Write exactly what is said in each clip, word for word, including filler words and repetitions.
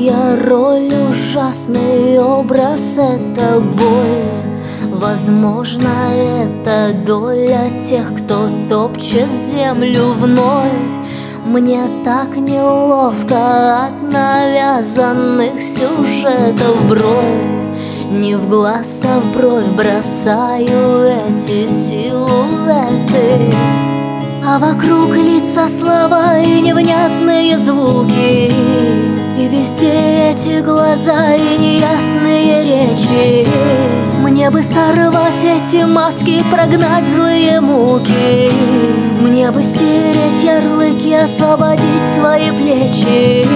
Моя роль, ужасный образ — это боль. Возможно, это доля тех, кто топчет землю вновь. Мне так неловко от навязанных сюжетов бровь. Не в глаз, а в бровь бросаю эти силуэты. А вокруг лица, слова и невнятные звуки, и везде эти глаза и неясные речи. Мне бы сорвать эти маски, прогнать злые муки. Мне бы стереть ярлыки, освободить свои плечи.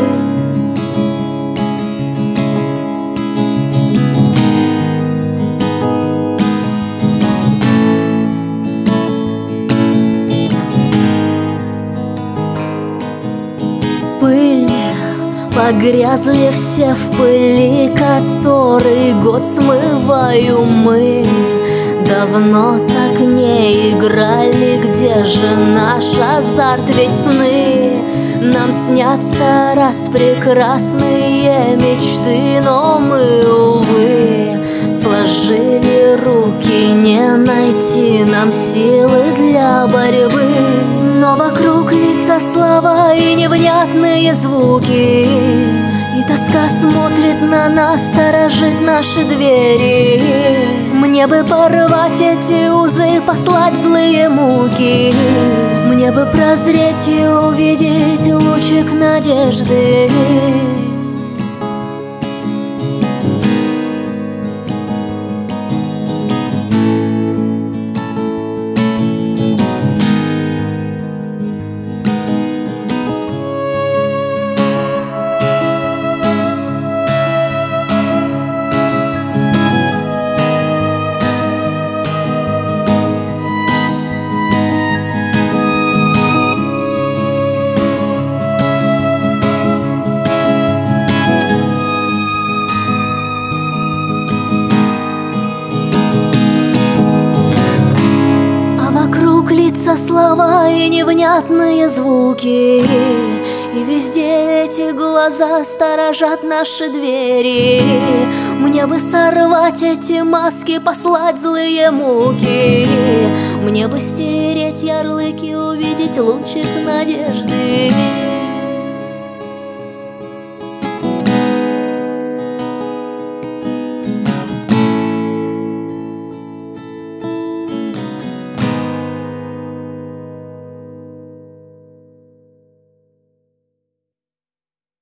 Пыль, погрязли все в пыли, который год смываю мы. Давно так не играли, где же наш азарт? Ведь сны нам снятся раз прекрасные мечты, но мы, увы, сложили руки, не найти нам силы для борьбы. Но вокруг лица, слова и невнятные звуки, и тоска смотрит на нас, сторожит наши двери. Мне бы порвать эти узы, послать злые муки. Мне бы прозреть и увидеть лучик надежды. Лица, слова и невнятные звуки, и везде эти глаза сторожат наши двери. Мне бы сорвать эти маски, послать злые муки. Мне бы стереть ярлыки, увидеть лучик надежды.